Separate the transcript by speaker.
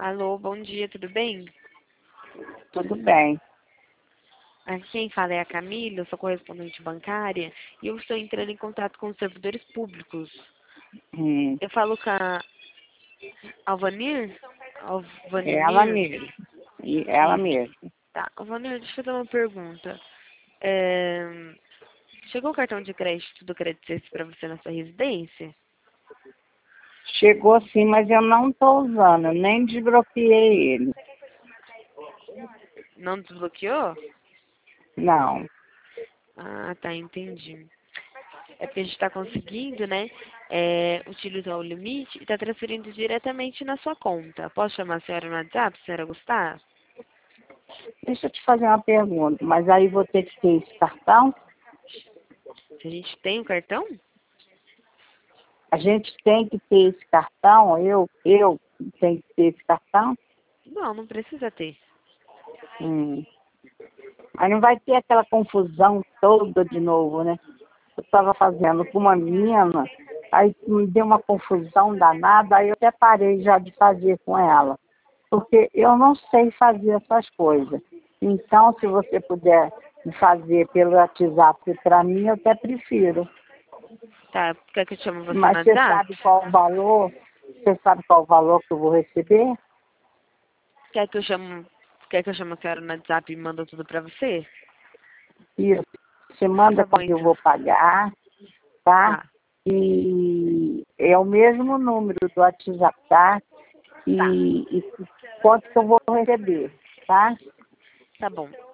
Speaker 1: Alô, bom dia, tudo bem?
Speaker 2: Tudo bem.
Speaker 1: Aqui quem fala é a Camila, eu sou correspondente bancária e eu estou entrando em contato com os servidores públicos.
Speaker 2: Hum,
Speaker 1: Eu falo com a Alvanir?
Speaker 2: é ela
Speaker 1: Alvanir?
Speaker 2: mesmo. E ela
Speaker 1: Isso.
Speaker 2: mesmo.
Speaker 1: Tá, Alvanir, deixa eu fazer uma pergunta. É, Chegou o cartão de crédito do Credit Suisse para você na sua residência?
Speaker 2: Chegou sim, mas eu não estou usando, eu nem desbloqueei ele.
Speaker 1: Não desbloqueou?
Speaker 2: Não.
Speaker 1: Ah, tá, entendi. É porque a gente está conseguindo, né, utilizar o limite e está transferindo diretamente na sua conta. Posso chamar a senhora no WhatsApp, se a senhora gostar?
Speaker 2: Deixa eu te fazer uma pergunta, mas aí vou ter que ter esse cartão?
Speaker 1: Se a gente tem o cartão?
Speaker 2: A gente tem que ter esse cartão? Eu tenho que ter esse cartão?
Speaker 1: Não, não precisa ter.
Speaker 2: Hum. Mas não vai ter aquela confusão toda de novo, né? Eu estava fazendo com uma menina, aí me deu uma confusão danada, aí eu até parei já de fazer com ela. Porque eu não sei fazer essas coisas. Então, se você puder me fazer pelo WhatsApp para mim, eu até prefiro.
Speaker 1: Tá, quer que eu chame você no
Speaker 2: Mas você
Speaker 1: WhatsApp?
Speaker 2: sabe qual o valor? Você sabe qual o valor que eu vou receber?
Speaker 1: Quer que eu chame, quer que eu chame a senhora no WhatsApp e manda tudo pra você?
Speaker 2: Isso. Você manda
Speaker 1: Tá bom,
Speaker 2: quanto eu
Speaker 1: então.
Speaker 2: vou pagar, tá?
Speaker 1: Tá,
Speaker 2: E é o mesmo número do WhatsApp, tá?
Speaker 1: tá,
Speaker 2: E quanto que eu vou receber, tá?
Speaker 1: tá bom.